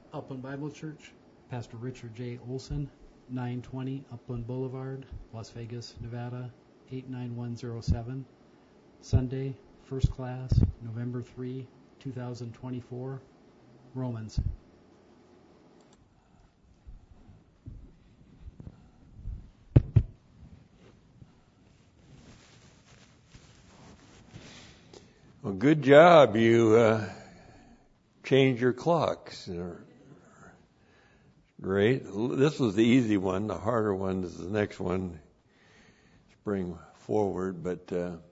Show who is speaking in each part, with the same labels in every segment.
Speaker 1: Upland Bible Church, Pastor Richard J. Olson, 920 Upland Boulevard, Las Vegas, Nevada, 89107. Sunday, first class, November 3, 2024. Romans.
Speaker 2: Well, good job. You changed your clocks. Great. This was the easy one. The harder one is the next one to bring forward. But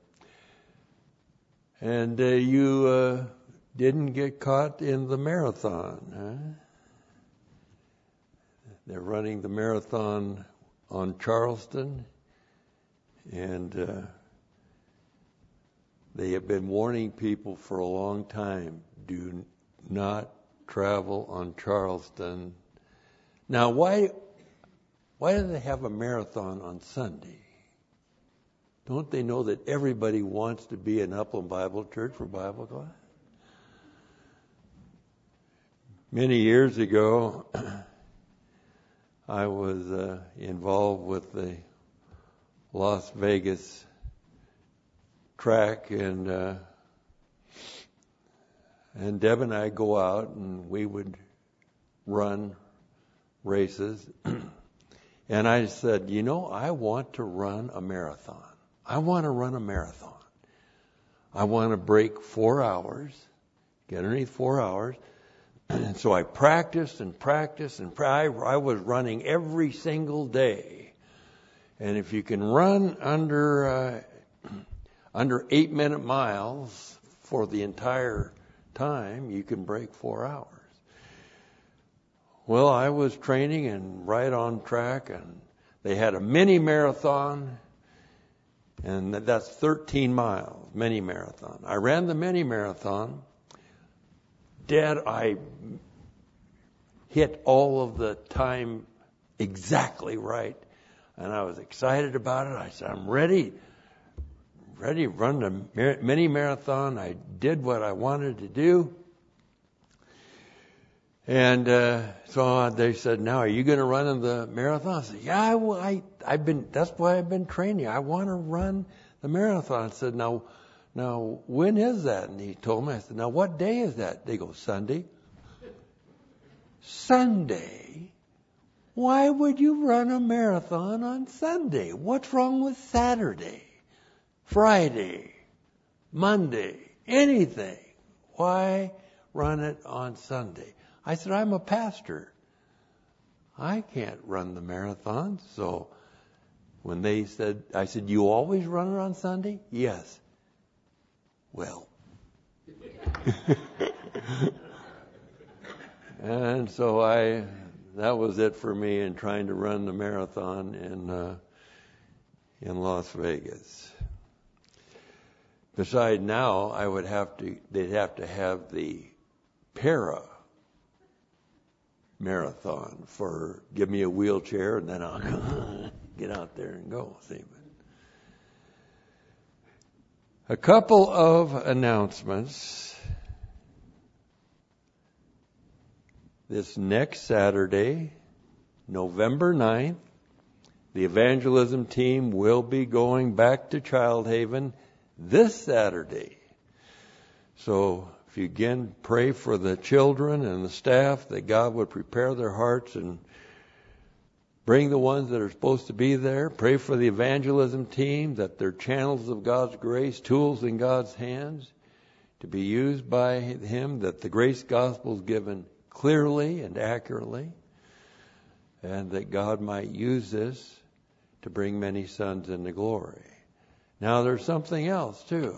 Speaker 2: you didn't get caught in the marathon, huh? They're running the marathon on Charleston, and they have been warning people for a long time, do not travel on Charleston. Now, why do they have a marathon on Sunday? Don't they know that everybody wants to be in Upland Bible Church for Bible class? Many years ago, I was involved with the Las Vegas track, and Deb and I go out and we would run races. And I said, I want to run a marathon. I want to run a marathon. I want to break 4 hours, get underneath 4 hours. And so I practiced and practiced, and I was running every single day. And if you can run under 8-minute miles for the entire time, you can break 4 hours. Well, I was training and right on track, and they had a mini marathon, and that's 13 miles, mini marathon. I ran the mini marathon. Dad, I hit all of the time exactly right, and I was excited about it. I said, I'm ready to run the mini marathon. I did what I wanted to do. And so they said, now, are you going to run in the marathon? I said, yeah, that's why I've been training. I want to run the marathon. I said, now, when is that? And he told me. I said, now, what day is that? They go, Sunday. Sunday? Why would you run a marathon on Sunday? What's wrong with Saturday, Friday, Monday, anything? Why run it on Sunday? I said, I'm a pastor. I can't run the marathon. So when they said, I said, you always run it on Sunday? Yes. Well. And so that was it for me in trying to run the marathon in Las Vegas. Besides, now they'd have to have the para marathon give me a wheelchair and then I'll get out there and go. See, a couple of announcements. This next Saturday, November 9th, the evangelism team will be going back to Child Haven this Saturday. So if you again pray for the children and the staff that God would prepare their hearts and bring the ones that are supposed to be there. Pray for the evangelism team that they're channels of God's grace, tools in God's hands to be used by Him, that the grace gospel is given clearly and accurately, and that God might use this to bring many sons into glory. Now there's something else too.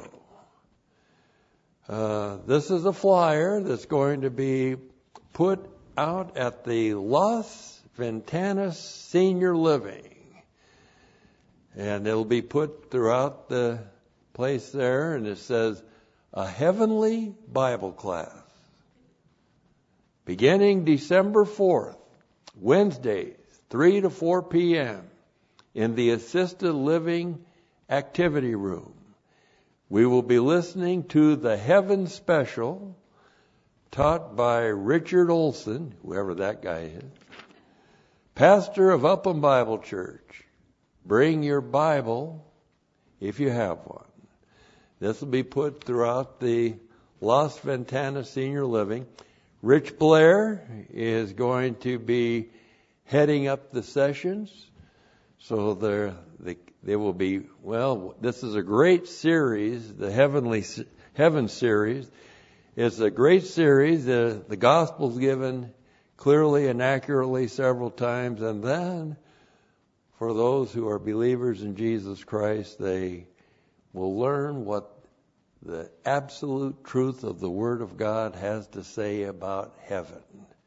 Speaker 2: This is a flyer that's going to be put out at the Las Ventanas Senior Living. And it'll be put throughout the place there, and it says, a heavenly Bible class. Beginning December 4th, Wednesdays, 3 to 4 p.m. in the Assisted Living Activity Room. We will be listening to the Heaven Special taught by Richard Olson, whoever that guy is, pastor of Upland Bible Church. Bring your Bible if you have one. This will be put throughout the Las Ventanas Senior Living. Rich Blair is going to be heading up the sessions. So they will be, well, this is a great series, the Heaven series. It's a great series. The gospel's given clearly and accurately several times. And then for those who are believers in Jesus Christ, they will learn what the absolute truth of the Word of God has to say about heaven.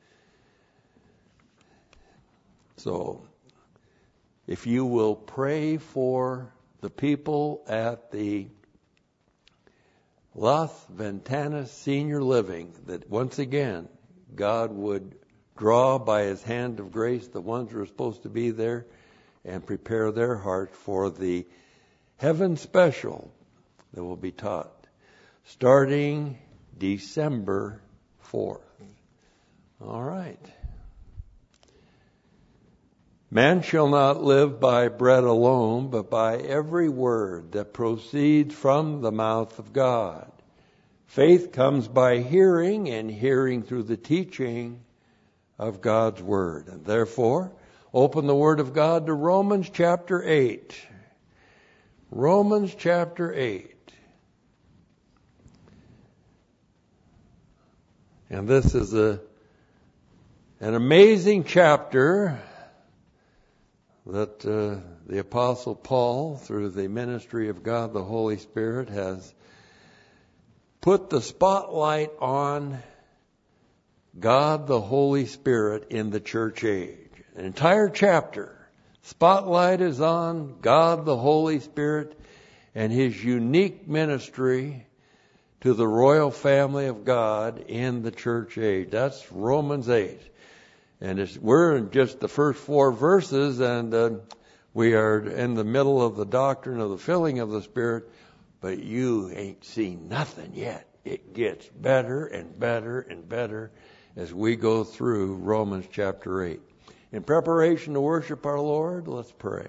Speaker 2: So, if you will pray for the people at the Las Ventanas Senior Living, that once again, God would draw by His hand of grace the ones who are supposed to be there and prepare their heart for the Heaven Special that will be taught starting December 4th. All right. Man shall not live by bread alone, but by every word that proceeds from the mouth of God. Faith comes by hearing, and hearing through the teaching of God's Word. And therefore, open the Word of God to Romans chapter 8. Romans chapter 8. And this is an amazing chapter that the Apostle Paul, through the ministry of God the Holy Spirit, has put the spotlight on God the Holy Spirit in the church age. An entire chapter. Spotlight is on God the Holy Spirit and His unique ministry to the royal family of God in the church age. That's Romans 8. And we're in just the first 4 verses, and we are in the middle of the doctrine of the filling of the Spirit, but you ain't seen nothing yet. It gets better and better and better as we go through Romans chapter 8. In preparation to worship our Lord, let's pray.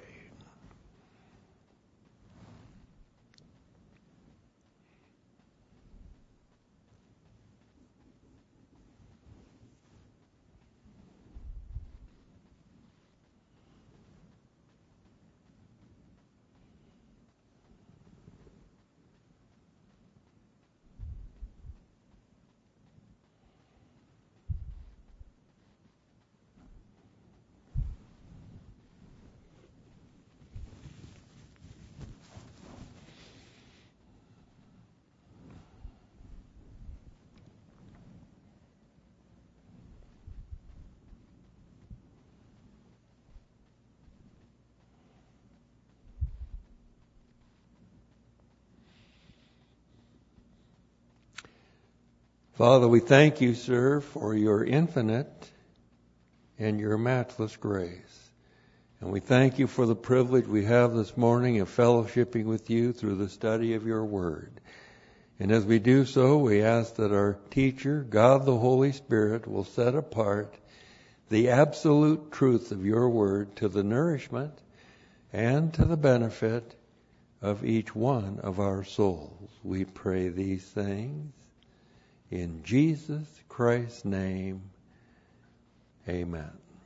Speaker 2: Father, we thank you, sir, for your infinite and your matchless grace. And we thank you for the privilege we have this morning of fellowshipping with you through the study of your word. And as we do so, we ask that our teacher, God the Holy Spirit, will set apart the absolute truth of your word to the nourishment and to the benefit of each one of our souls. We pray these things in Jesus Christ's name. Amen.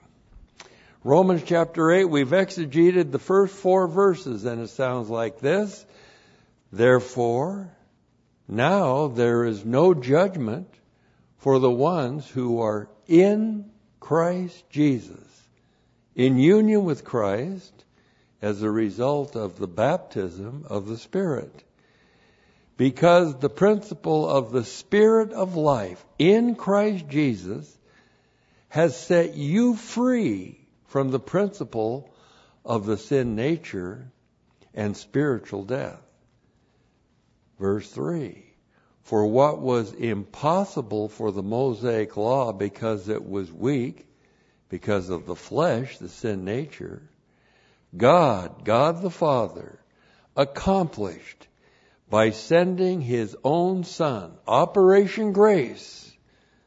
Speaker 2: Romans chapter 8, we've exegeted the first 4 verses, and it sounds like this. Therefore, now there is no judgment for the ones who are in Christ Jesus, in union with Christ as a result of the baptism of the Spirit. Because the principle of the Spirit of life in Christ Jesus has set you free from the principle of the sin nature and spiritual death. Verse 3, for what was impossible for the Mosaic law because it was weak, because of the flesh, the sin nature, God the Father, accomplished by sending His own Son, Operation Grace,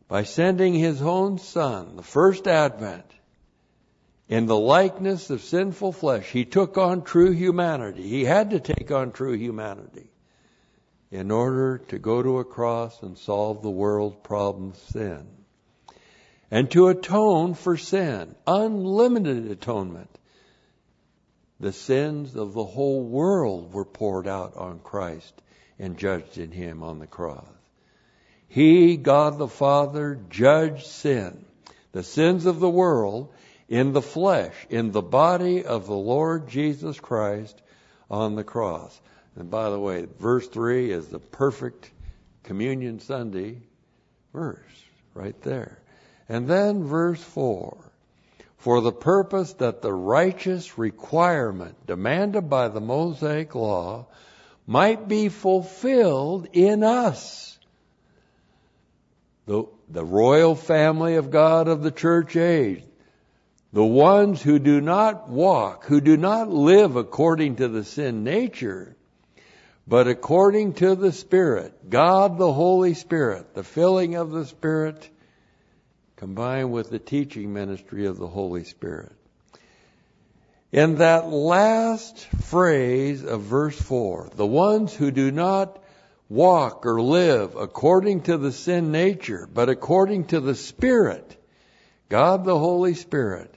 Speaker 2: by sending His own Son, the first advent, in the likeness of sinful flesh. He took on true humanity. He had to take on true humanity in order to go to a cross and solve the world's problem of sin. And to atone for sin, unlimited atonement. The sins of the whole world were poured out on Christ and judged in Him on the cross. He, God the Father, judged sin, the sins of the world, in the flesh, in the body of the Lord Jesus Christ on the cross. And by the way, verse 3 is the perfect Communion Sunday verse right there. And then verse 4, for the purpose that the righteous requirement demanded by the Mosaic law might be fulfilled in us, the royal family of God of the church age, the ones who do not walk, who do not live according to the sin nature, but according to the Spirit, God the Holy Spirit, the filling of the Spirit, combined with the teaching ministry of the Holy Spirit. In that last phrase of verse 4, the ones who do not walk or live according to the sin nature, but according to the Spirit, God the Holy Spirit.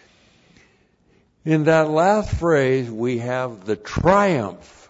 Speaker 2: In that last phrase, we have the triumph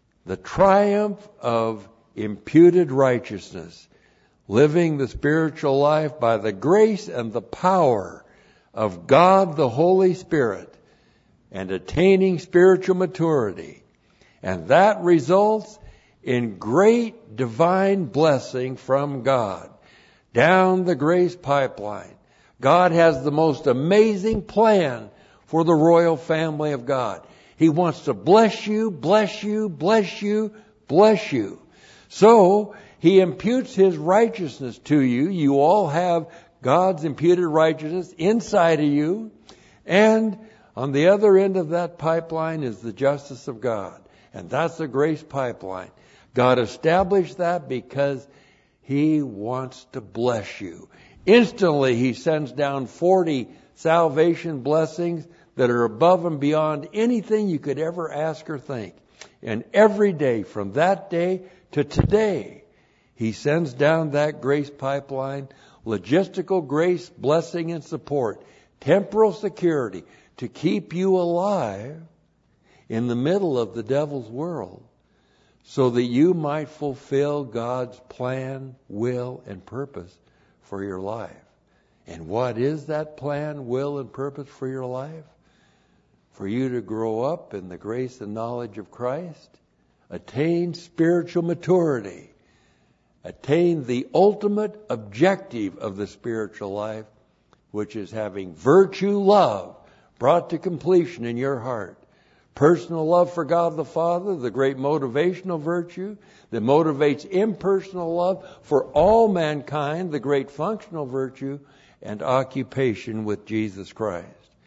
Speaker 2: of imputed righteousness, living the spiritual life by the grace and the power of God the Holy Spirit, and attaining spiritual maturity. And that results in great divine blessing from God down the grace pipeline. God has the most amazing plan for the royal family of God. He wants to bless you, bless you, bless you, bless you. So He imputes His righteousness to you. You all have God's imputed righteousness inside of you. And on the other end of that pipeline is the justice of God. And that's the grace pipeline. God established that because He wants to bless you. Instantly, He sends down 40 salvation blessings that are above and beyond anything you could ever ask or think. And every day, from that day to today, He sends down that grace pipeline, logistical grace, blessing and support, temporal security to keep you alive in the middle of the devil's world so that you might fulfill God's plan, will, and purpose for your life. And what is that plan, will, and purpose for your life? For you to grow up in the grace and knowledge of Christ, attain spiritual maturity, attain the ultimate objective of the spiritual life, which is having virtue love brought to completion in your heart. Personal love for God the Father, the great motivational virtue that motivates impersonal love for all mankind, the great functional virtue, and occupation with Jesus Christ.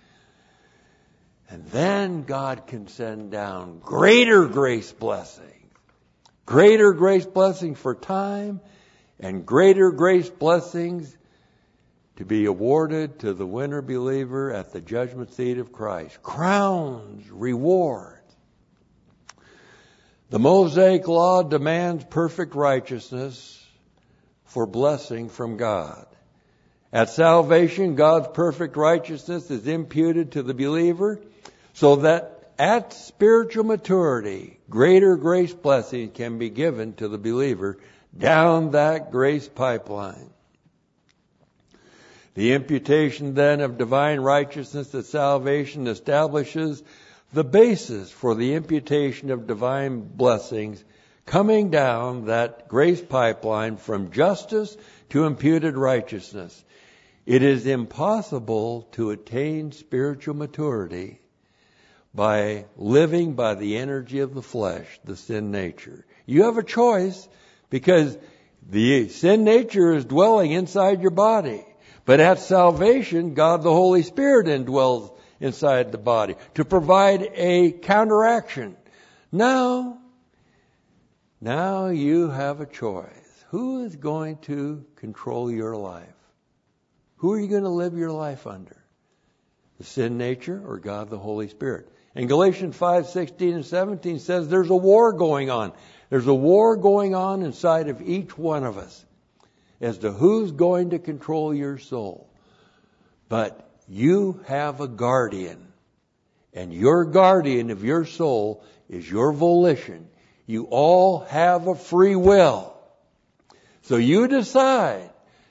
Speaker 2: And then God can send down greater grace blessing for time, and greater grace blessings to be awarded to the winner believer at the judgment seat of Christ. Crowns, rewards. The Mosaic Law demands perfect righteousness for blessing from God. At salvation, God's perfect righteousness is imputed to the believer so that at spiritual maturity, greater grace blessing can be given to the believer down that grace pipeline. The imputation then of divine righteousness at salvation establishes the basis for the imputation of divine blessings coming down that grace pipeline from justice to imputed righteousness. It is impossible to attain spiritual maturity by living by the energy of the flesh, the sin nature. You have a choice because the sin nature is dwelling inside your body. But at salvation, God the Holy Spirit indwells inside the body to provide a counteraction. Now you have a choice. who is going to control your life? Who are you going to live your life under? The sin nature or God the Holy Spirit? And Galatians 5:16 and 17 says there's a war going on. There's a war going on inside of each one of us as to who's going to control your soul. But you have a guardian. And your guardian of your soul is your volition. You all have a free will. So you decide,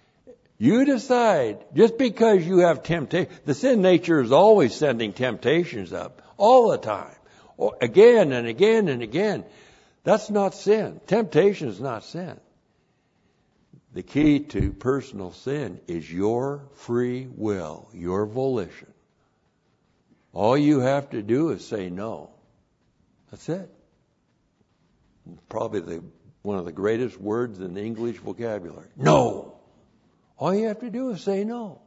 Speaker 2: just because you have temptation, the sin nature is always sending temptations up, all the time, again and again and again. That's not sin. Temptation is not sin. The key to personal sin is your free will, your volition. All you have to do is say no. That's it. Probably one of the greatest words in the English vocabulary. No. All you have to do is say no.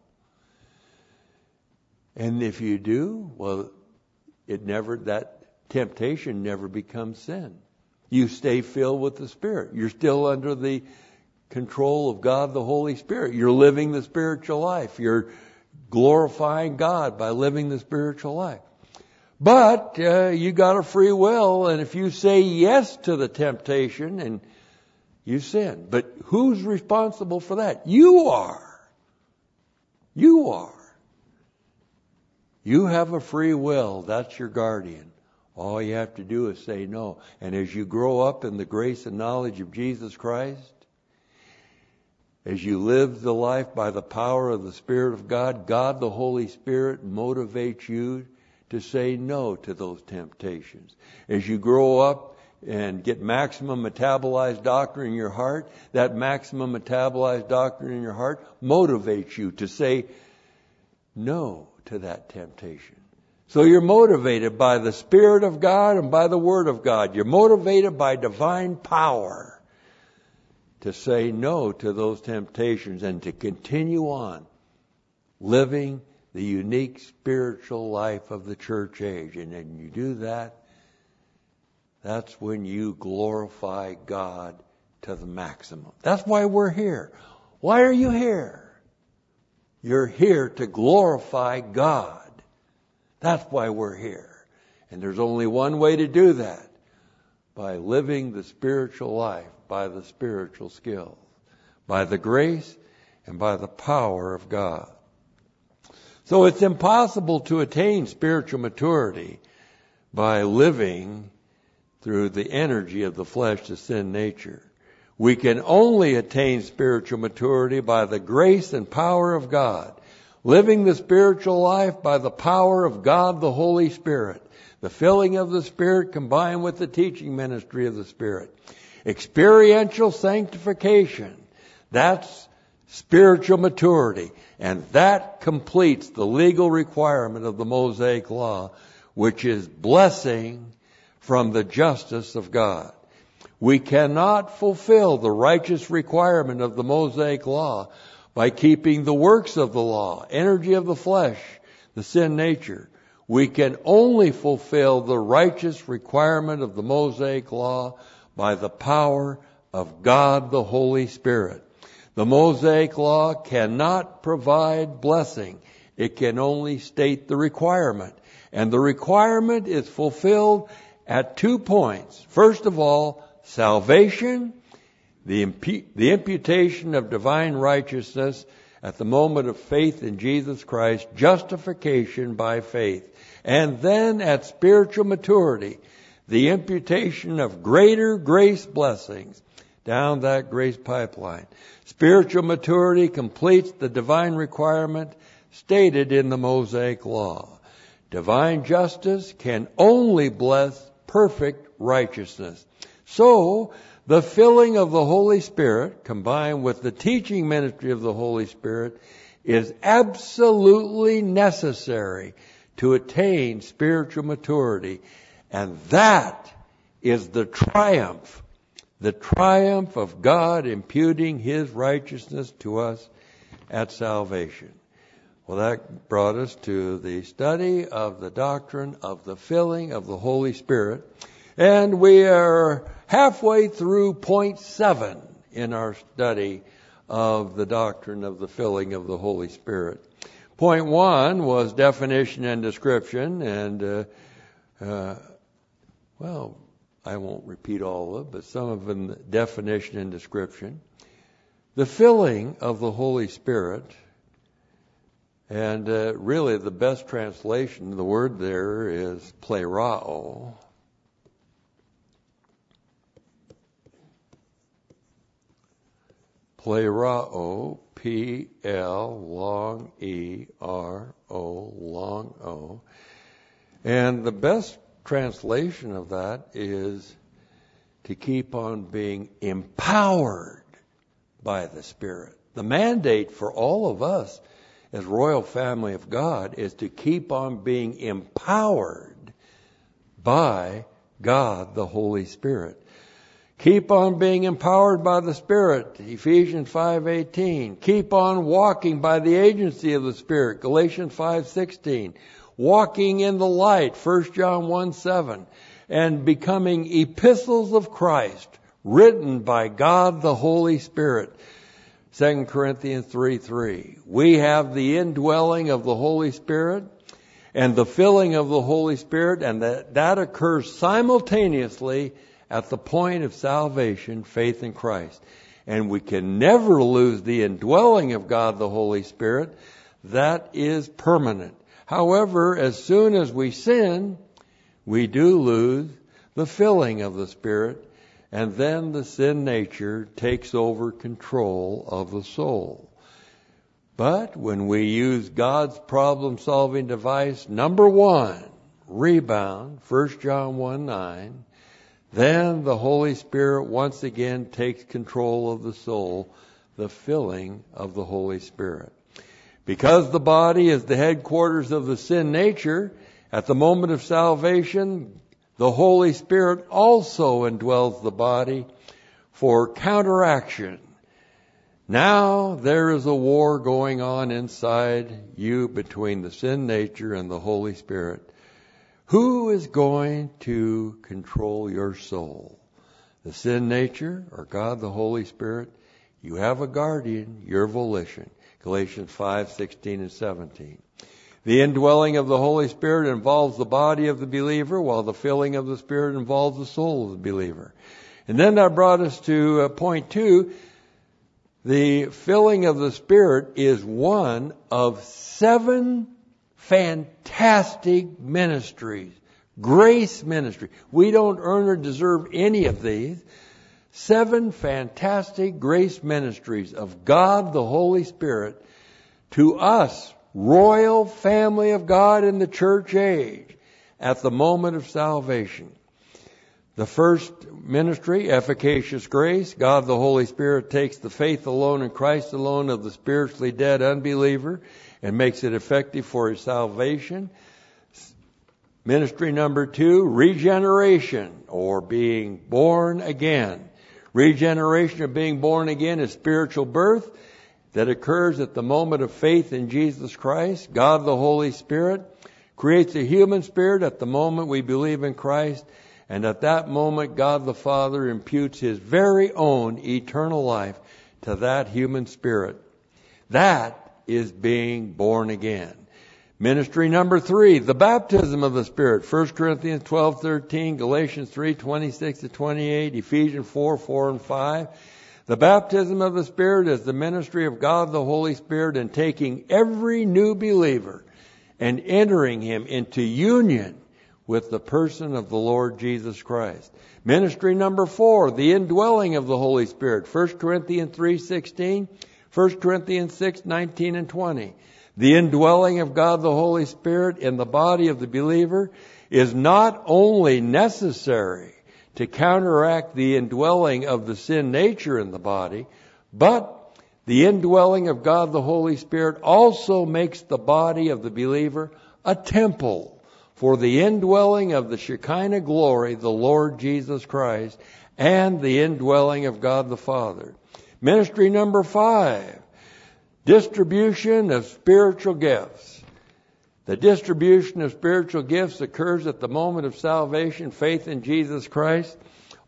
Speaker 2: And if you do, well, that temptation never becomes sin. You stay filled with the Spirit. You're still under the control of God, the Holy Spirit. You're living the spiritual life. You're glorifying God by living the spiritual life. But you got a free will, and if you say yes to the temptation, and you sin. But who's responsible for that? You are. You are. You have a free will. That's your guardian. All you have to do is say no. And as you grow up in the grace and knowledge of Jesus Christ, as you live the life by the power of the Spirit of God, God the Holy Spirit motivates you to say no to those temptations. As you grow up and get maximum metabolized doctrine in your heart, that maximum metabolized doctrine in your heart motivates you to say no to that temptation. So you're motivated by the Spirit of God and by the Word of God. You're motivated by divine power to say no to those temptations and to continue on living the unique spiritual life of the church age. And then you do that, that's when you glorify God to the maximum. That's why we're here. Why are you here? You're here to glorify God. That's why we're here. And there's only one way to do that, by living the spiritual life, by the spiritual skills, by the grace and by the power of God. So it's impossible to attain spiritual maturity by living through the energy of the flesh, the sin nature. We can only attain spiritual maturity by the grace and power of God, living the spiritual life by the power of God, the Holy Spirit, the filling of the Spirit combined with the teaching ministry of the Spirit. Experiential sanctification, that's spiritual maturity. And that completes the legal requirement of the Mosaic Law, which is blessing from the justice of God. We cannot fulfill the righteous requirement of the Mosaic Law by keeping the works of the law, energy of the flesh, the sin nature. We can only fulfill the righteous requirement of the Mosaic Law by the power of God the Holy Spirit. The Mosaic Law cannot provide blessing. It can only state the requirement. And the requirement is fulfilled at 2 points. First of all, salvation, the imputation of divine righteousness at the moment of faith in Jesus Christ, justification by faith. And then at spiritual maturity, the imputation of greater grace blessings down that grace pipeline. Spiritual maturity completes the divine requirement stated in the Mosaic Law. Divine justice can only bless perfect righteousness. So, the filling of the Holy Spirit, combined with the teaching ministry of the Holy Spirit, is absolutely necessary to attain spiritual maturity. And that is the triumph of God imputing His righteousness to us at salvation. Well, that brought us to the study of the doctrine of the filling of the Holy Spirit. And we are halfway through point 7 in our study of the doctrine of the filling of the Holy Spirit. Point 1 was definition and description, and I won't repeat all of it, but some of them, definition and description. The filling of the Holy Spirit, and really the best translation, the word there is plerao. Plerao, P-L, long E-R-O, long O. And the best translation of that is to keep on being empowered by the Spirit. The mandate for all of us as royal family of God is to keep on being empowered by God the Holy Spirit. Keep on being empowered by the Spirit, Ephesians 5:18. Keep on walking by the agency of the Spirit, Galatians 5:16. Walking in the light, 1 John 1:7. And becoming epistles of Christ, written by God the Holy Spirit, 2 Corinthians 3:3. We have the indwelling of the Holy Spirit and the filling of the Holy Spirit, and that occurs simultaneously at the point of salvation, faith in Christ. And we can never lose the indwelling of God the Holy Spirit. That is permanent. However, as soon as we sin, we do lose the filling of the Spirit, and then the sin nature takes over control of the soul. But when we use God's problem-solving device, number 1, rebound, 1 John 1:9, then the Holy Spirit once again takes control of the soul, the filling of the Holy Spirit. Because the body is the headquarters of the sin nature, at the moment of salvation, the Holy Spirit also indwells the body for counteraction. Now there is a war going on inside you between the sin nature and the Holy Spirit. Who is going to control your soul? The sin nature or God the Holy Spirit? You have a guardian, your volition. Galatians 5:16 and 17. The indwelling of the Holy Spirit involves the body of the believer, while the filling of the Spirit involves the soul of the believer. And then that brought us to point 2. The filling of the Spirit is one of 7 fantastic ministries. Grace ministry. We don't earn or deserve any of these. 7 fantastic grace ministries of God the Holy Spirit to us, royal family of God in the church age, at the moment of salvation. The first ministry, efficacious grace. God the Holy Spirit takes the faith alone in Christ alone of the spiritually dead unbeliever and makes it effective for his salvation. Ministry number 2, regeneration, or being born again. Regeneration or being born again is spiritual birth that occurs at the moment of faith in Jesus Christ. God the Holy Spirit creates a human spirit at the moment we believe in Christ, and at that moment God the Father imputes his very own eternal life to that human spirit. That is being born again. Ministry number 3, the baptism of the Spirit. 1 Corinthians 12:13, Galatians 3:26-28, Ephesians 4:4 and 5. The baptism of the Spirit is the ministry of God the Holy Spirit in taking every new believer and entering him into union with the person of the Lord Jesus Christ. Ministry number 4, the indwelling of the Holy Spirit. 1 Corinthians 3:16, 1 Corinthians 6:19 and 20. The indwelling of God the Holy Spirit in the body of the believer is not only necessary to counteract the indwelling of the sin nature in the body, but the indwelling of God the Holy Spirit also makes the body of the believer a temple for the indwelling of the Shekinah glory, the Lord Jesus Christ, and the indwelling of God the Father. Ministry number 5, distribution of spiritual gifts. The distribution of spiritual gifts occurs at the moment of salvation, faith in Jesus Christ.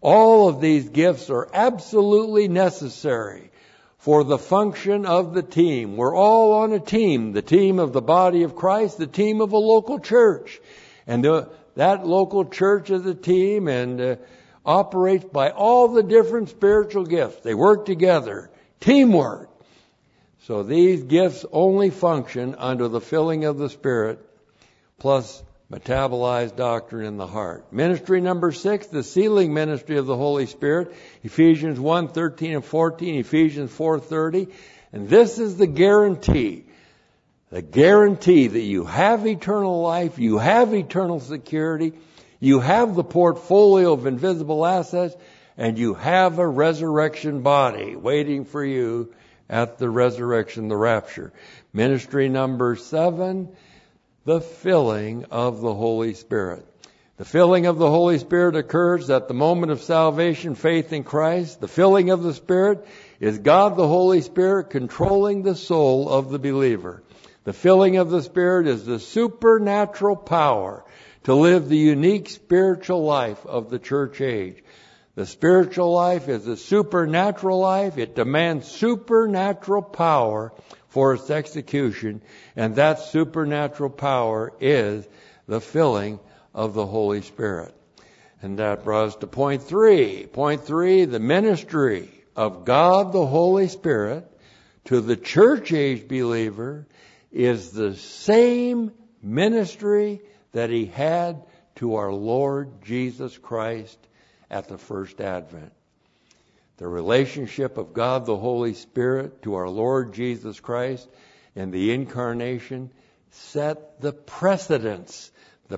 Speaker 2: All of these gifts are absolutely necessary for the function of the team. We're all on a team, the team of the body of Christ, the team of a local church. And that local church is a team and operates by all the different spiritual gifts. They work together. Teamwork. So these gifts only function under the filling of the Spirit plus metabolized doctrine in the heart. Ministry number 6, the sealing ministry of the Holy Spirit. Ephesians 1:13 and 14, Ephesians 4:30. And this is the guarantee. The guarantee that you have eternal life, you have eternal security, you have the portfolio of invisible assets, and you have a resurrection body waiting for you at the resurrection, the rapture. Ministry number 7, the filling of the Holy Spirit. The filling of the Holy Spirit occurs at the moment of salvation, faith in Christ. The filling of the Spirit is God the Holy Spirit controlling the soul of the believer. The filling of the Spirit is the supernatural power to live the unique spiritual life of the church age. The spiritual life is a supernatural life. It demands supernatural power for its execution, and that supernatural power is the filling of the Holy Spirit. And that brought us to point 3. Point 3, the ministry of God the Holy Spirit to the church age believer is the same ministry that He had to our Lord Jesus Christ at the first advent. The relationship of God the Holy Spirit to our Lord Jesus Christ and the incarnation set the precedence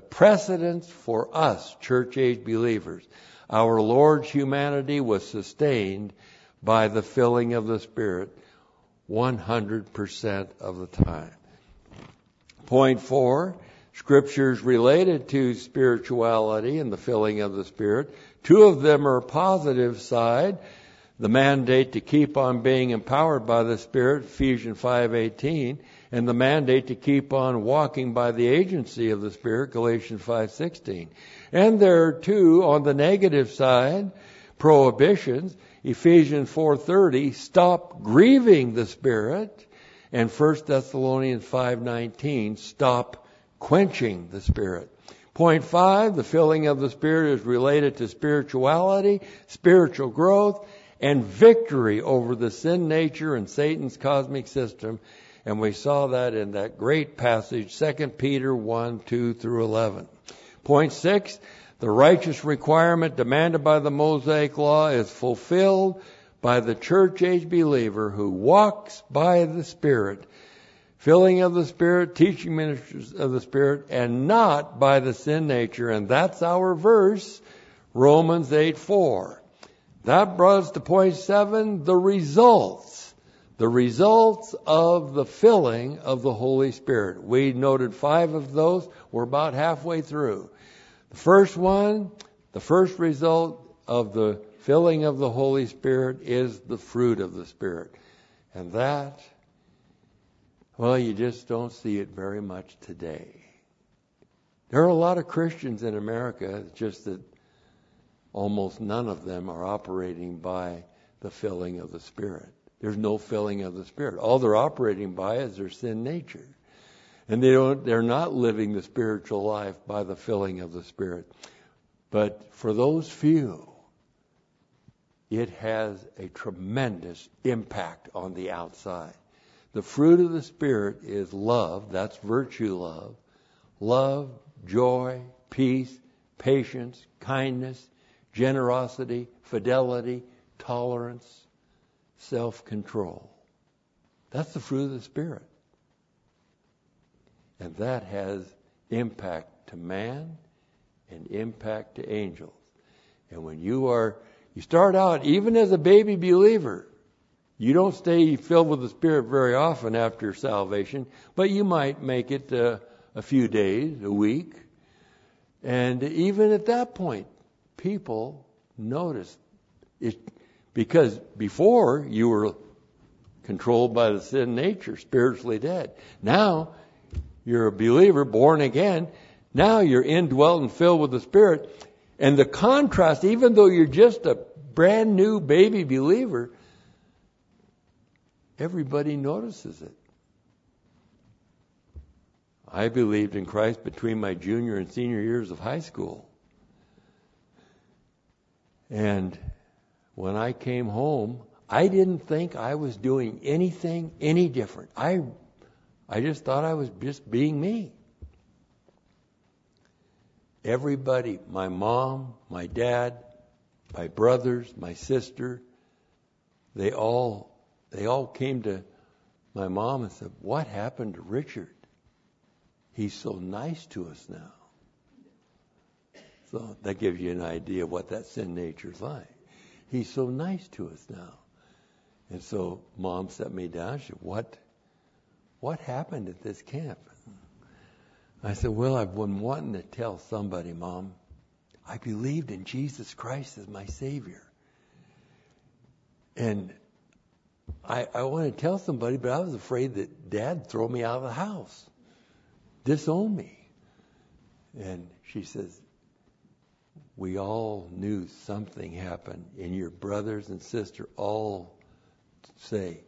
Speaker 2: for us, church-age believers. Our Lord's humanity was sustained by the filling of the Spirit 100% of the time. Point 4, scriptures related to spirituality and the filling of the Spirit. 2 of them are positive side. The mandate to keep on being empowered by the Spirit, Ephesians 5:18, and the mandate to keep on walking by the agency of the Spirit, Galatians 5:16. And there are 2 on the negative side, prohibitions, Ephesians 4:30, stop grieving the Spirit, and 1 Thessalonians 5:19, stop quenching the Spirit. Point 5, the filling of the Spirit is related to spirituality, spiritual growth, and victory over the sin nature and Satan's cosmic system. And we saw that in that great passage, 2 Peter 1:2 through 11. Point 6, the righteous requirement demanded by the Mosaic Law is fulfilled by the church age believer who walks by the Spirit, filling of the Spirit, teaching ministers of the Spirit, and not by the sin nature. And that's our verse, Romans 8:4. That brought us to point 7, the results. The results of the filling of the Holy Spirit. We noted 5 of those. We're about halfway through. The first one, the first result of the filling of the Holy Spirit is the fruit of the Spirit. And that, well, you just don't see it very much today. There are a lot of Christians in America, it's just that almost none of them are operating by the filling of the Spirit. There's no filling of the Spirit. All they're operating by is their sin nature. And they're not living the spiritual life by the filling of the Spirit. But for those few, it has a tremendous impact on the outside. The fruit of the Spirit is love, that's virtue love. Love, joy, peace, patience, kindness, generosity, fidelity, tolerance, self-control. That's the fruit of the Spirit. And that has impact to man and impact to angels. And when you start out, even as a baby believer, you don't stay filled with the Spirit very often after salvation, but you might make it a few days, a week. And even at that point, people notice it, because before you were controlled by the sin nature, spiritually dead. Now you're a believer, born again. Now you're indwelt and filled with the Spirit. And the contrast, even though you're just a brand new baby believer, everybody notices it. I believed in Christ between my junior and senior years of high school. And when I came home, I didn't think I was doing anything any different. I just thought I was just being me. Everybody, my mom, my dad, my brothers, my sister, they all came to my mom and said, "What happened to Richard? He's so nice to us now." So that gives you an idea of what that sin nature is like. He's so nice to us now. And so Mom set me down. She said, what happened at this camp? I said, "Well, I've been wanting to tell somebody, Mom. I believed in Jesus Christ as my Savior. And I wanted to tell somebody, but I was afraid that Dad would throw me out of the house, disown me." And she says, "We all knew something happened, and your brothers and sister all say,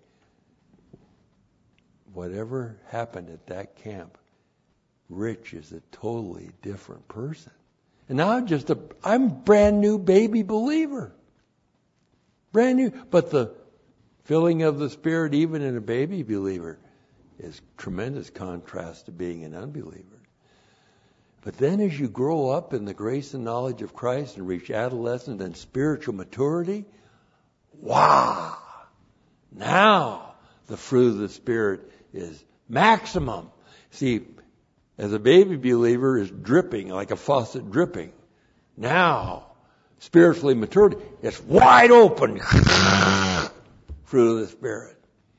Speaker 2: whatever happened at that camp, Rich is a totally different person." And now I'm a brand new baby believer. Brand new. But the filling of the Spirit, even in a baby believer, is tremendous contrast to being an unbeliever. But then as you grow up in the grace and knowledge of Christ and reach adolescence and spiritual maturity, wow! Now the fruit of the Spirit is maximum. See, as a baby believer is dripping, like a faucet dripping. Now, spiritually matured, it's wide open. Fruit of the Spirit.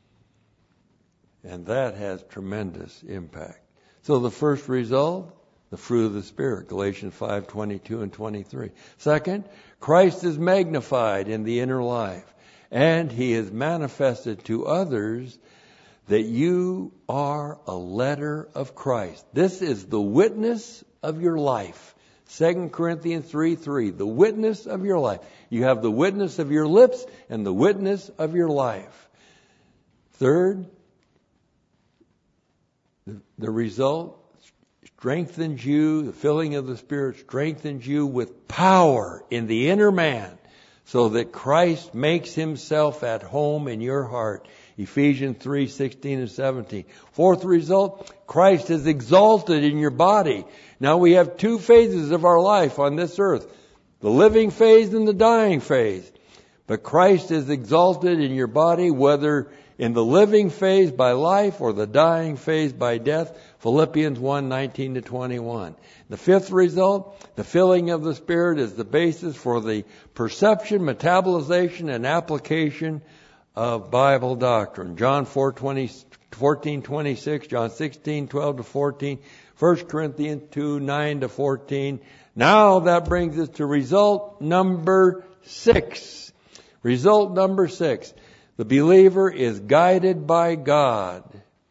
Speaker 2: And that has tremendous impact. So the first result, the fruit of the Spirit, Galatians 5:22 and 23. Second, Christ is magnified in the inner life, and He is manifested to others that you are a letter of Christ. This is the witness of your life. 2 Corinthians 3:3, the witness of your life. You have the witness of your lips and the witness of your life. Third, the result strengthens you, the filling of the Spirit strengthens you with power in the inner man, so that Christ makes Himself at home in your heart. Ephesians 3:16 and 17. Fourth result, Christ is exalted in your body. Now we have two phases of our life on this earth, the living phase and the dying phase. But Christ is exalted in your body, whether in the living phase by life or the dying phase by death. Philippians 1:19 to 21. The fifth result, the filling of the Spirit is the basis for the perception, metabolization, and application of Bible doctrine. John 14:26, John 16:12 to 14, 1 Corinthians 2:9 to 14. Now that brings us to result number 6. Result number 6. The believer is guided by God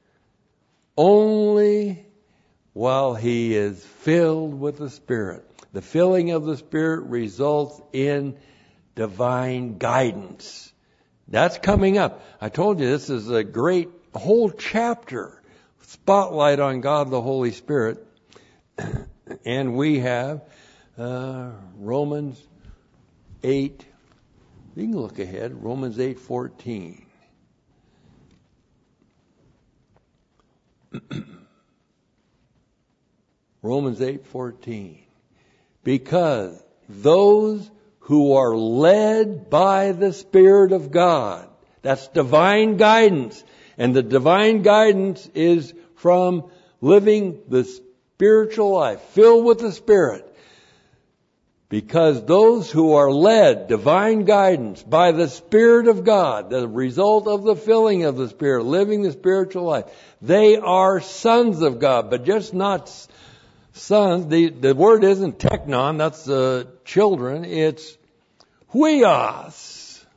Speaker 2: only while he is filled with the Spirit. The filling of the Spirit results in divine guidance. That's coming up. I told you this is a great whole chapter, spotlight on God the Holy Spirit. And we have Romans 8. You can look ahead. Romans 8:14. Romans 8:14. Because those who are led by the Spirit of God, that's divine guidance. And the divine guidance is from living the spiritual life, filled with the Spirit. Because those who are led, divine guidance, by the Spirit of God, the result of the filling of the Spirit, living the spiritual life, they are sons of God, but just not sons. The word isn't teknon, that's children, it's huios.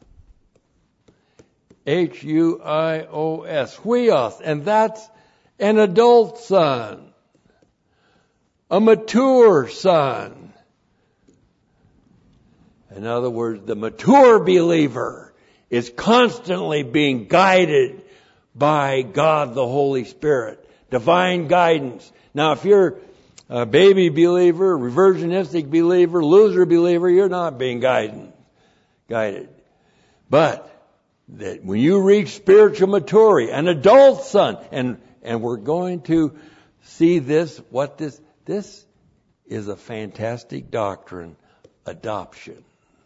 Speaker 2: Huios, huios, and that's an adult son, a mature son. In other words, the mature believer is constantly being guided by God the Holy Spirit. Divine guidance. Now, if you're a baby believer, reversionistic believer, loser believer, you're not being guided. But that when you reach spiritual maturity, an adult son, and we're going to see this is a fantastic doctrine, adoption.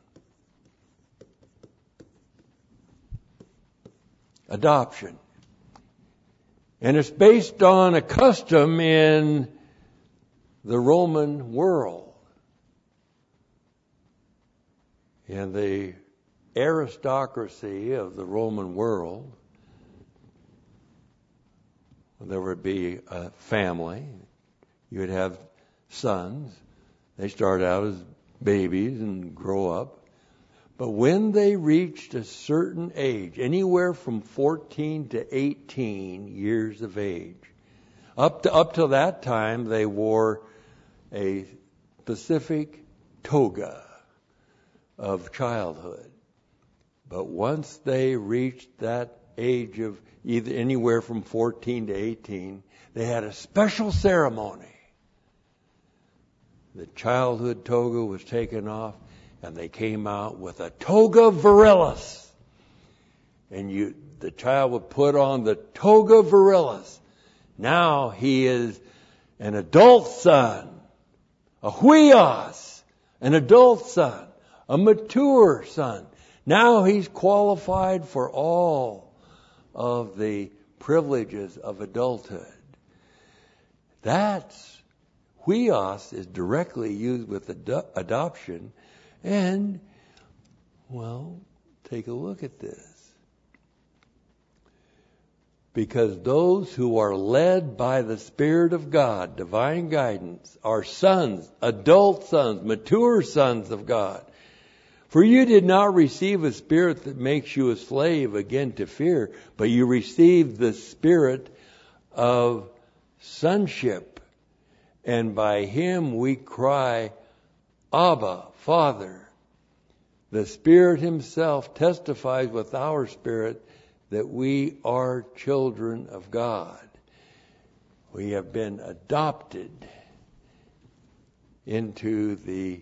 Speaker 2: Adoption. And it's based on a custom in the Roman world. In the aristocracy of the Roman world, there would be a family. You would have sons. They start out as babies and grow up. But when they reached a certain age, anywhere from 14 to 18 years of age, up to that time, they wore a specific toga of childhood. But once they reached that age of either anywhere from 14 to 18, they had a special ceremony. The childhood toga was taken off, and they came out with a toga virilis. And the child would put on the toga virilis. Now he is an adult son, a huios, an adult son, a mature son. Now he's qualified for all of the privileges of adulthood. That's huios is directly used with adoption. And, well, take a look at this. Because those who are led by the Spirit of God, divine guidance, are sons, adult sons, mature sons of God. For you did not receive a spirit that makes you a slave again to fear, but you received the spirit of sonship. And by him we cry, Abba, Father. The Spirit himself testifies with our spirit that we are children of God. We have been adopted into the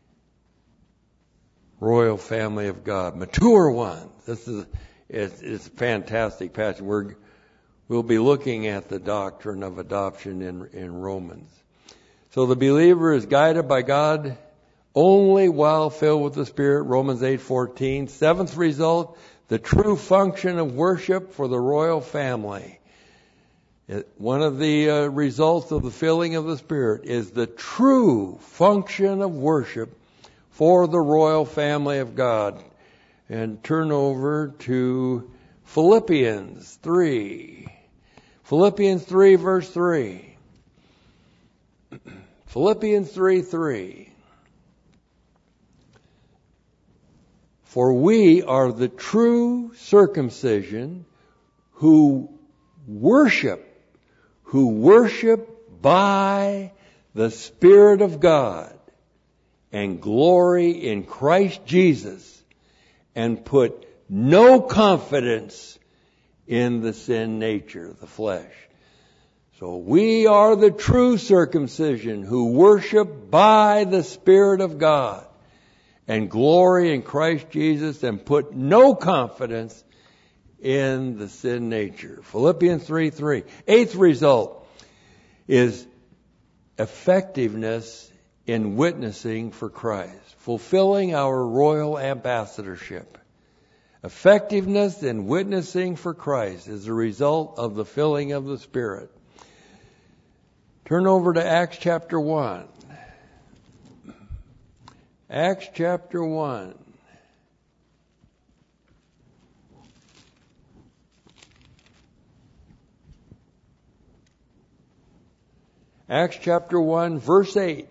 Speaker 2: royal family of God. Mature ones. It's a fantastic passage. We'll be looking at the doctrine of adoption in Romans. So the believer is guided by God only while filled with the Spirit, Romans 8:14. Seventh result, the true function of worship for the royal family. One of the results of the filling of the Spirit is the true function of worship for the royal family of God. And turn over to Philippians 3. Philippians 3 verse 3. Philippians 3:3. For we are the true circumcision who worship by the Spirit of God and glory in Christ Jesus and put no confidence in the sin nature, the flesh. So we are the true circumcision who worship by the Spirit of God and glory in Christ Jesus and put no confidence in the sin nature. Philippians 3:3. Eighth result is effectiveness in witnessing for Christ, fulfilling our royal ambassadorship. Effectiveness in witnessing for Christ is a result of the filling of the Spirit. Turn over to Acts chapter 1. Acts chapter 1. Acts chapter 1, verse 8.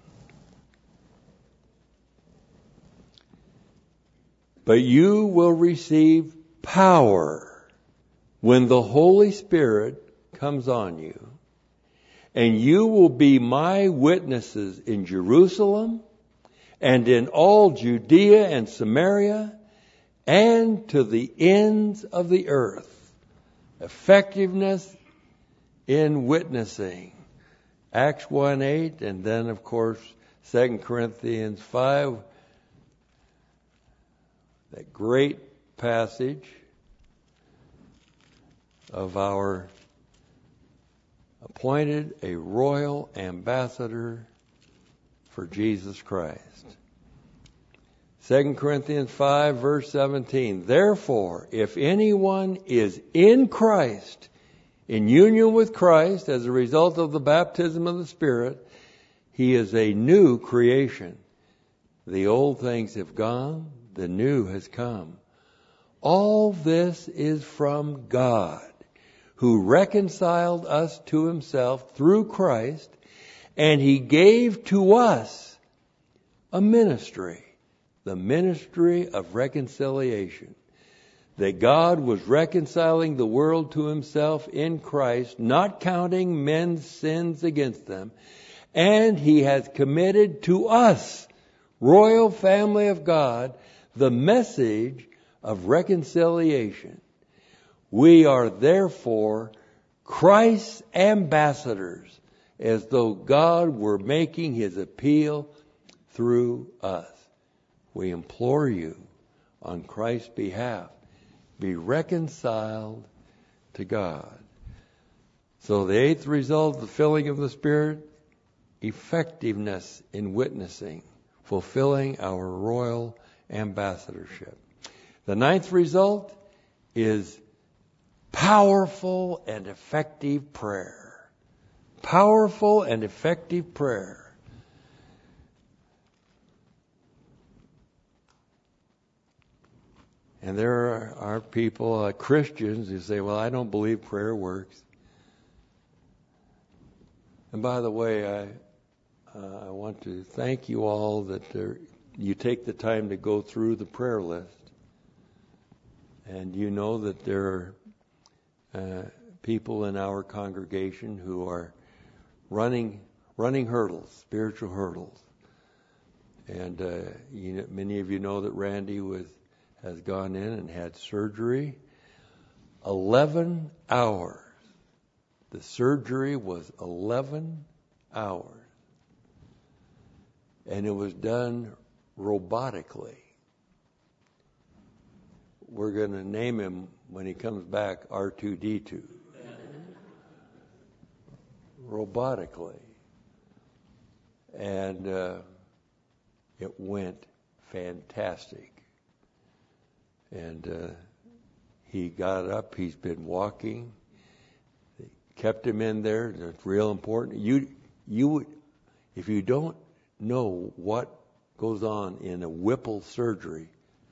Speaker 2: But you will receive power when the Holy Spirit comes on you, and you will be my witnesses in Jerusalem and in all Judea and Samaria, and to the ends of the earth. Effectiveness in witnessing. Acts 1:8, and then, of course, 2 Corinthians 5, that great passage of our appointed a royal ambassador for Jesus Christ. 2 Corinthians 5, verse 17. Therefore, if anyone is in Christ, in union with Christ as a result of the baptism of the Spirit, he is a new creation. The old things have gone, the new has come. All this is from God, who reconciled us to himself through Christ, and he gave to us a ministry, the ministry of reconciliation. That God was reconciling the world to himself in Christ, not counting men's sins against them, and he has committed to us, royal family of God, the message of reconciliation. We are therefore Christ's ambassadors, as though God were making his appeal through us. We implore you on Christ's behalf, be reconciled to God. So the eighth result, the filling of the Spirit, effectiveness in witnessing, fulfilling our royal ambassadorship. The ninth result is powerful and effective prayer. Powerful and effective prayer. And there are people, Christians, who say, well, I don't believe prayer works. And by the way, I want to thank you all that you take the time to go through the prayer list. And you know that there are people in our congregation who are running hurdles, spiritual hurdles. And many of you know that Randy has gone in and had surgery. 11 hours. The surgery was 11 hours. And it was done robotically. We're going to name him, when he comes back, R2D2. Robotically. And it went fantastic. And he got up. He's been walking. They kept him in there. It's real important. You would, if you don't know what goes on in a Whipple surgery,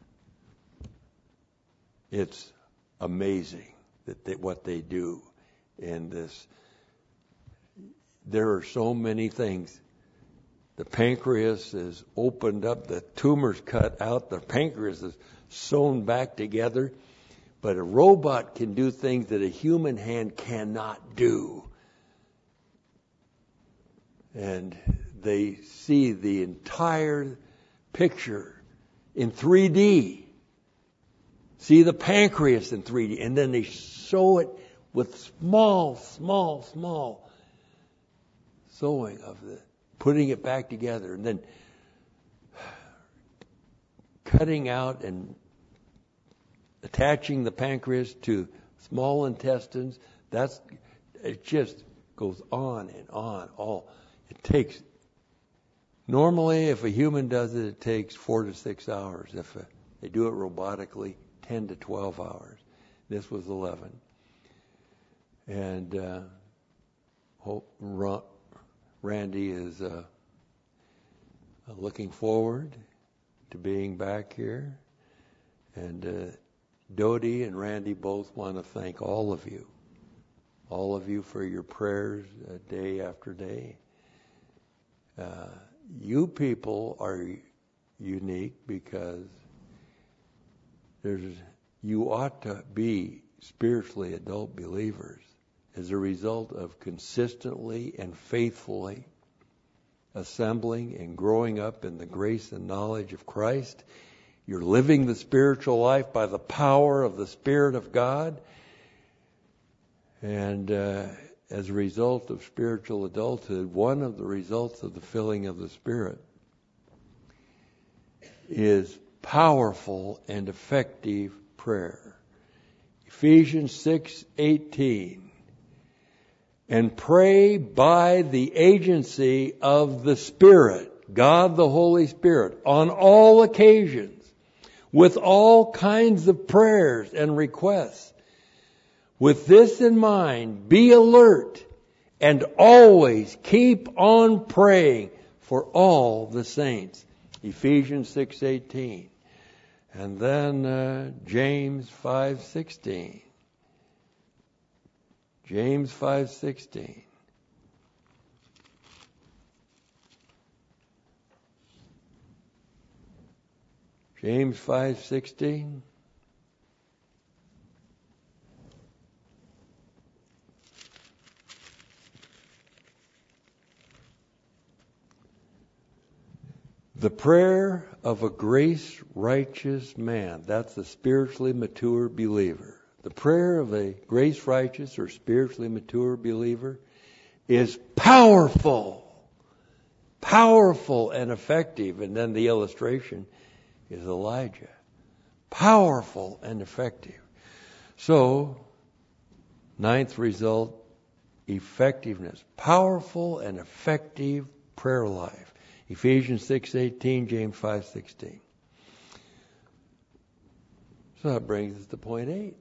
Speaker 2: it's amazing what they do in this. There are so many things. The pancreas is opened up. The tumor's cut out. The pancreas is sewn back together. But a robot can do things that a human hand cannot do. And they see the entire picture in 3D. See the pancreas in 3D. And then they sew it with small sewing of putting it back together. And then cutting out and attaching the pancreas to small intestines. It just goes on and on. It takes, normally if a human does it, it takes 4 to 6 hours. If they do it robotically, 10 to 12 hours. This was 11. And Randy is looking forward to being back here. And Dodie and Randy both want to thank all of you for your prayers day after day. You people are unique because you ought to be spiritually adult believers as a result of consistently and faithfully assembling and growing up in the grace and knowledge of Christ. You're living the spiritual life by the power of the Spirit of God. And as a result of spiritual adulthood, one of the results of the filling of the Spirit is powerful and effective prayer. Ephesians 6:18. And pray by the agency of the Spirit, God the Holy Spirit, on all occasions, with all kinds of prayers and requests. With this in mind, be alert and always keep on praying for all the saints. Ephesians 6:18. And then James 5:16. James 5:16. James 5:16. The prayer of a grace righteous man, that's a spiritually mature believer. The prayer of a grace righteous or spiritually mature believer is powerful and effective. And then the illustration is Elijah. Powerful and effective. So, ninth result, effectiveness. Powerful and effective prayer life. Ephesians 6:18, James 5:16. So that brings us to point 8.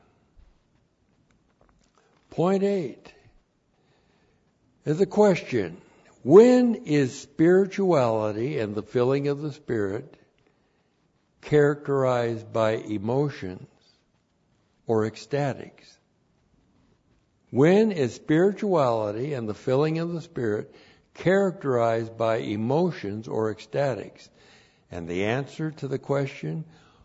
Speaker 2: Point 8 is a question. When is spirituality and the filling of the Spirit characterized by emotions or ecstatics? When is spirituality and the filling of the Spirit characterized by emotions or ecstatics? And the answer to the question,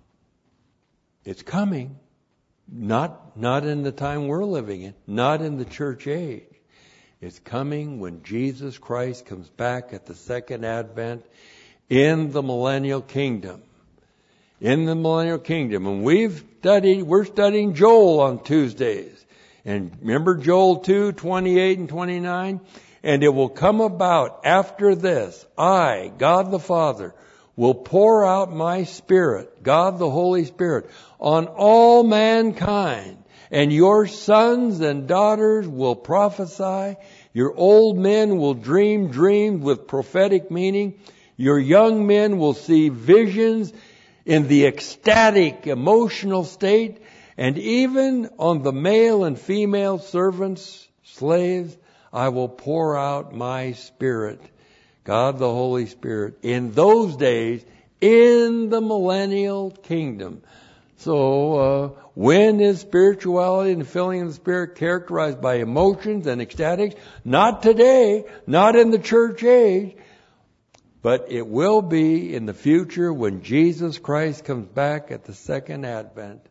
Speaker 2: it's coming. Not in the time we're living in, not in the church age. It's coming when Jesus Christ comes back at the second advent in the millennial kingdom. In the millennial kingdom. And we're studying Joel on Tuesdays. And remember Joel 2:28 and 29? And it will come about after this, I, God the Father, will pour out my Spirit, God the Holy Spirit, on all mankind. And your sons and daughters will prophesy. Your old men will dream dreams with prophetic meaning. Your young men will see visions in the ecstatic emotional state. And even on the male and female servants, slaves, I will pour out my Spirit, God the Holy Spirit, in those days in the millennial kingdom. So, when is spirituality and the filling of the Spirit characterized by emotions and ecstatics? Not today, not in the church age, but it will be in the future when Jesus Christ comes back at the second advent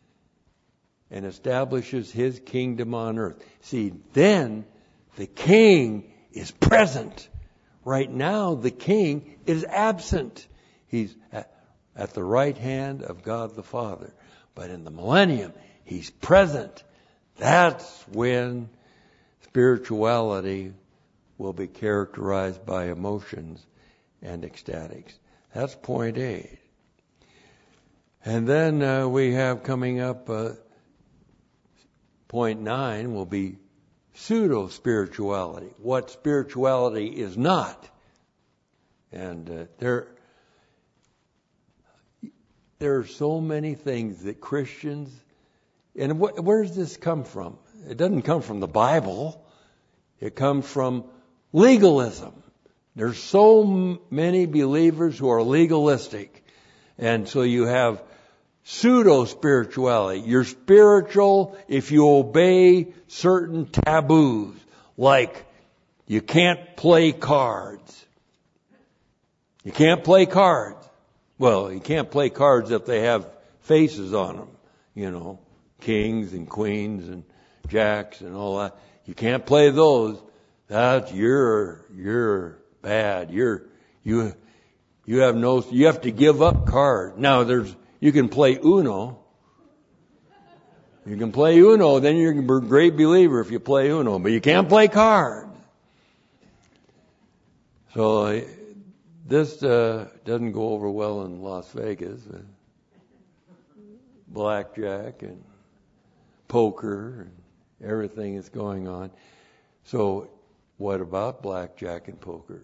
Speaker 2: and establishes His kingdom on earth. See, then the King is present. Right now, the King is absent. He's at the right hand of God the Father. But in the millennium, He's present. That's when spirituality will be characterized by emotions and ecstatics. That's point 8. And then we have coming up, point 9 will be pseudo-spirituality. What spirituality is not. And there are so many things that Christians, and where does this come from? It doesn't come from the Bible. It comes from legalism. There's so many believers who are legalistic. And so you have pseudo-spirituality. You're spiritual if you obey certain taboos, like you can't play cards. You can't play cards. Well, you can't play cards if they have faces on them. You know, kings and queens and jacks and all that. You can't play those. That's you're bad. You have to give up cards. Now you can play Uno. You can play Uno, then you're a great believer if you play Uno, but you can't play cards. So this doesn't go over well in Las Vegas. Blackjack and poker and everything is going on. So what about blackjack and poker?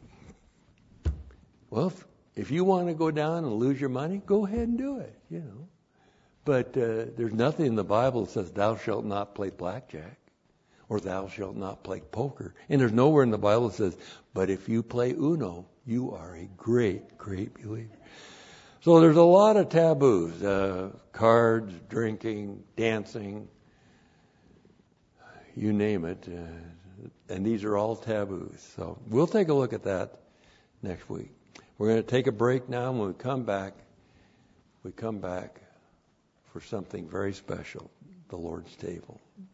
Speaker 2: Well, if you want to go down and lose your money, go ahead and do it, But there's nothing in the Bible that says thou shalt not play blackjack or thou shalt not play poker. And there's nowhere in the Bible that says, but if you play Uno, you are a great, great believer. So there's a lot of taboos, cards, drinking, dancing, you name it. And these are all taboos. So we'll take a look at that next week. We're going to take a break now. When we come back for something very special, the Lord's table.